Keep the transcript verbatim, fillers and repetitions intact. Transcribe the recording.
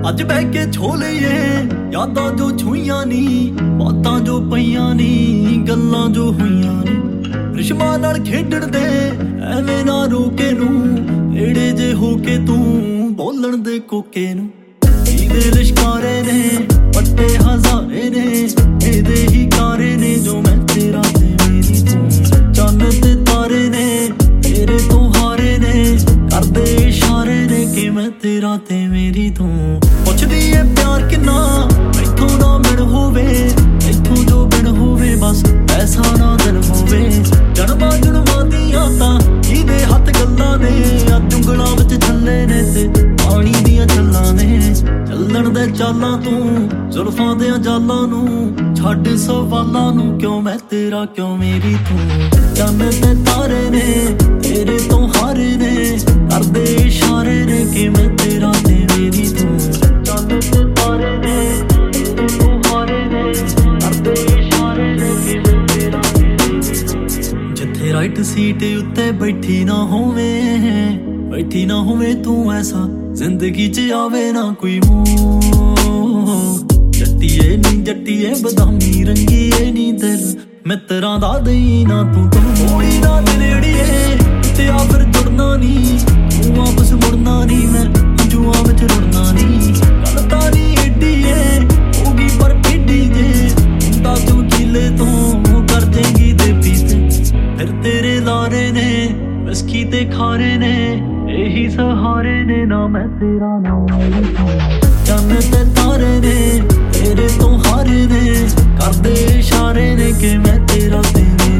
ਅੱਜ ਬਹਿ ਕੇ ਛੋ ਲਈਏ ਯਾਦਾਂ ਜੋ ਛੂਈਆਂ ਨੀ, ਬਾਤਾਂ ਜੋ ਪਈਆਂ ਨੀ, ਗੱਲਾਂ ਜੋ ਹੋਈਆਂ ਨੀ। ਰਿਸ਼ਮਾਂ ਨਾਲ ਖੇਡਣ ਦੇ ਐਵੇਂ ਨਾ ਰੋਕੇ ਨੂੰ, ਏੜੇ ਜੇ ਹੋ ਕੇ ਤੂੰ ਬੋਲਣ ਦੇ ਕੋਕੇ ਨੂੰ। ਇਹਦੇ ਲਿਸ਼ਕਾਰੇ ਨੇ ਪੱਟੇ ਹਜ਼ਾਰੇ ਨੇ, ਇਹਦੇ ਹੀ ਕਾਰੇ ਨੇ ਜੋ ਮੈਂ ਤੇਰਾ ਤੇ ਮੇਰੀ ਤੂੰ। ਚੰਨ ਤੇ ਤਾਰੇ ਨੇ ਤੇਰੇ ਤੋਂ ਹਾਰੇ ਨੇ, ਕਰਦੇ ਇਸ਼ਾਰੇ ਨੇ ਕਿ ਮੈਂ ਤੇਰਾ ਤੇ ਮੇਰੀ ਤੂੰ। ਪੁੱਛਦੀ ਏ ਪਿਆਰ ਕਿੰਨਾ ਇੱਥੋਂ ਨਾ ਮਿਲ ਹੋਵੇ, ਇੱਥੋਂ ਜੋ ਬਿਨ ਹੋਵੇ ਬਸ ਐਸਾ ਨਾ ਦਿਲ ਹੋਵੇ। ਜਨਮਾਂ ਜਨਮਾਂ ਦੀਆਂ ਤਾਂ ਇਹਦੇ ਹੱਥ ਗੱਲਾਂ ਨੇ, ਅੱਜ ਉਂਗਲਾਂ ਵਿੱਚ ਛੱਲੇ ਨੇ ਤੇ ਪਾਣੀ ਦੀਆਂ ਛੱਲਾਂ ਨੇ। ਚੱਲਣ ਦੇ ਚਾਲਾਂ ਤੂੰ ਜ਼ੁਲਫਾਂ ਦਿਆਂ ਜਾਲਾਂ ਨੂੰ, ਛੱਡ ਸਵਾਲਾਂ ਨੂੰ ਕਿਉਂ ਮੈਂ ਤੇਰਾ ਕਿਉਂ ਮੇਰੀ ਤੂੰ। ਚੰਨ ਤੇ ਤਾਰੇ ਨੇ ਤੇਰੇ ਤੋਂ ਹਾਰੇ ਨੇ, ਕਰਦੇ ਇਸ਼ਾਰੇ ਨੇ ਕਿ ਮੈਂ ਤੇਰਾ ਤੇ ਮੇਰੀ ਤੂੰ। ਚੰਨ ਤੇ ਤਾਰੇ ਨੇ ਤੇਰੇ ਤੋਂ ਹਾਰੇ ਨੇ, ਕਰਦੇ ਇਸ਼ਾਰੇ ਨੇ ਕਿ ਮੈਂ ਤੇਰਾ ਤੇ ਮੇਰੀ ਤੂੰ। ਜਿੱਥੇ ਰਾਈਟ ਸੀਟ ਉੱਤੇ ਬੈਠੀ ਨਾ ਹੋਵੇ, ਬੈਠੀ ਨਾ ਹੋਵੇ ਤੂੰ, ਐਸਾ ਜ਼ਿੰਦਗੀ 'ਚ ਆਵੇ ਨਾ ਕੋਈ ਮੂੰਹ। ਜੱਟੀਏ ਨੀ ਜੱਟੀਏ ਬਦਾਮੀ ਰੰਗੀਏ ਨੀ ਦਿਲ, ਮਿੱਤਰਾਂ ਦਾ ਦਈ ਨਾ ਤੂੰ ਤੂੰ। ਹੋਈ ਨਾ ਨੇੜੀਏ ਤੇ ਆ ਫਿਰ ਜੁੜਨਾ ਨੀ, ਤੂੰ ਵਾਪਸ ਮੁੜਨਾ ਨੀ, ਮੈਂ ਹੰਝੂਆਂ ਵਿੱਚ ਰੁੜਨਾ ਨੀ। ਗੱਲ ਤਾਂ ਨੀ ਏਡੀ ਏ ਹੋਗੀ ਪਰ ਏਡੀ ਜੇ, ਹੁੰਦਾ ਤੂੰ ਕਿਲੇ ਤੋਂ ਕਰ ਜੇਂਗੀ ਦੇ ਪੀਤੇ। ਫਿਰ ਤੇਰੇ ਲਾਰੇ ਨੇ ਵਿਸਕੀ ਤੇ ਖਾਰੇ ਨੇ, ਇਹੀ ਸਹਾਰੇ ਨੇ ਨਾ ਮੈਂ ਤੇਰਾ ਨਾ ਮੇਰੀ ਤੂੰ। ਚੰਨ ਤੇ ਤਾਰੇ ਨੇ ਤੇਰੇ ਤੋਂ ਹਾਰੇ ਨੇ, ਕਰਦੇ ਇਸ਼ਾਰੇ ਨੇ ਕਿ ਮੈਂ ਤੇਰਾ ਤੇ